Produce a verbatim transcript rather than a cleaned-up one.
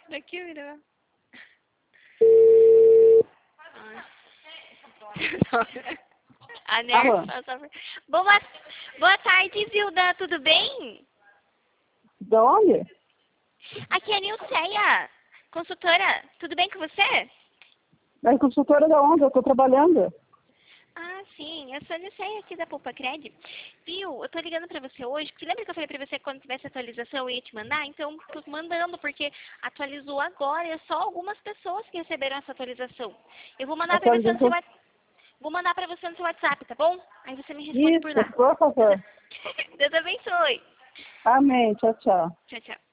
Daqui, vira. A Nerf passa... Boa, boa tarde, Zilda. Tudo bem? De onde? Aqui é a Nilceia, consultora. Tudo bem com você? É consultora de onde? Eu tô trabalhando. Ah, sim. Eu sou a Nilceia aqui da Poupa Cred. Viu? Eu tô ligando pra você hoje, porque lembra que eu falei pra você que quando tivesse atualização eu ia te mandar? Então, tô mandando, porque atualizou agora e é só algumas pessoas que receberam essa atualização. Eu vou mandar pra você no seu WhatsApp. Vou mandar pra você no seu WhatsApp, tá bom? Aí você me responde por lá. Isso, por favor. Deus abençoe. Amém. Tchau, tchau. Tchau, tchau.